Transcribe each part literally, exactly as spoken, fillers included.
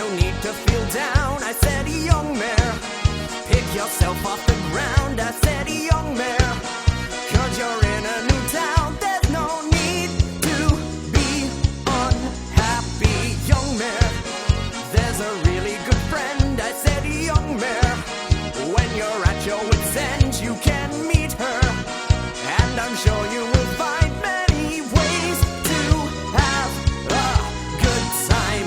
no need to feel down. I said, young mare, pick yourself off the ground. I said, young mare, cause you're in a new town. There's no need to be unhappy, young mare. There's a really good friend. I said, young mare, when you're at your wit's end, you can meet her, and I'm sure you will find many ways to have a good time.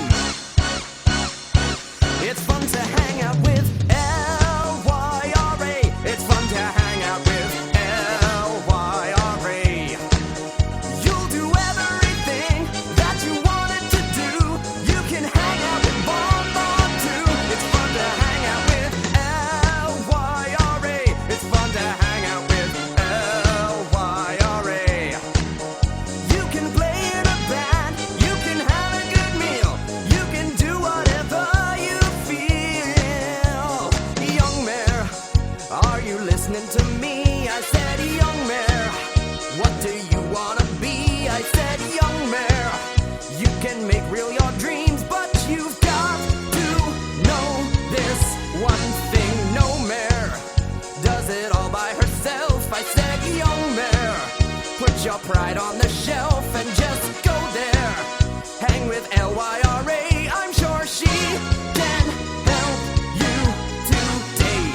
It's fun to hang out with L Y R A. It's fun to hang out with L Y R A. You'll do everything that you wanted to do. You can hang out with Bon Bon too. It's fun to hang out with L Y R A. It's fun to hang out with L Y R A. You can play in a band. You can have a good meal. You can do whatever you feel. Young mare, are you listening to me? I said, young mare, what do you wanna be? I said, young mare, you can make real your dreams, but you've got to know this one thing. No mare does it all by herself. I said, young mare, put your pride on the shelf and just go there. Hang with L Y R A. I'm sure she can help you today.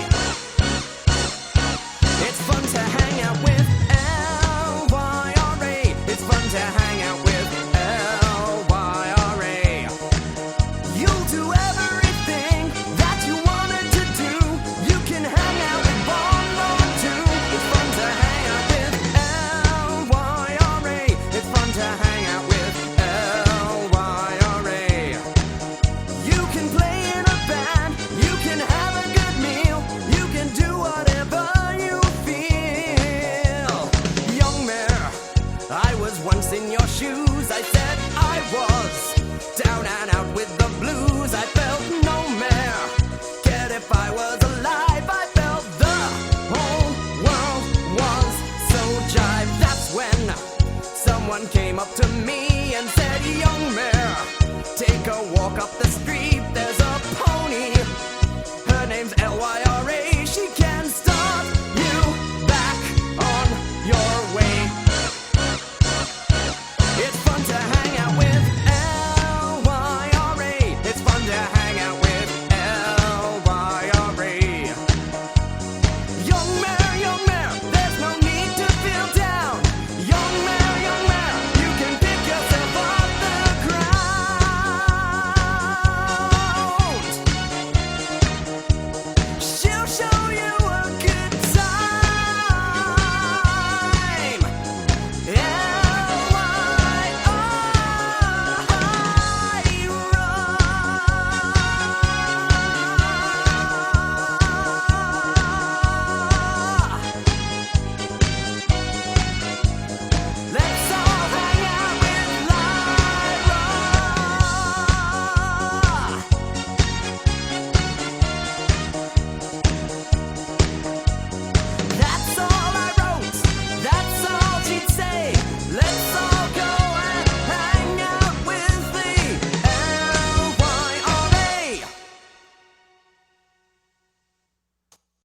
It's fun to hang out with L Y R A. It's fun to hang out with L Y R A. You'll do everything that you wanted to do. You can hang out with Bon Bon too. It's fun to hang out with L Y R A. It's fun to hang out with L Y R A. You can play in a band. You can have a good meal. You can do whatever you feel. Young mare, I was once in your shoes. I said I was down and out with the blues. I felt no mare cared if I was alive. I felt the whole world was so jive. That's when someone came up to me and said, young mare, take a walk up the street.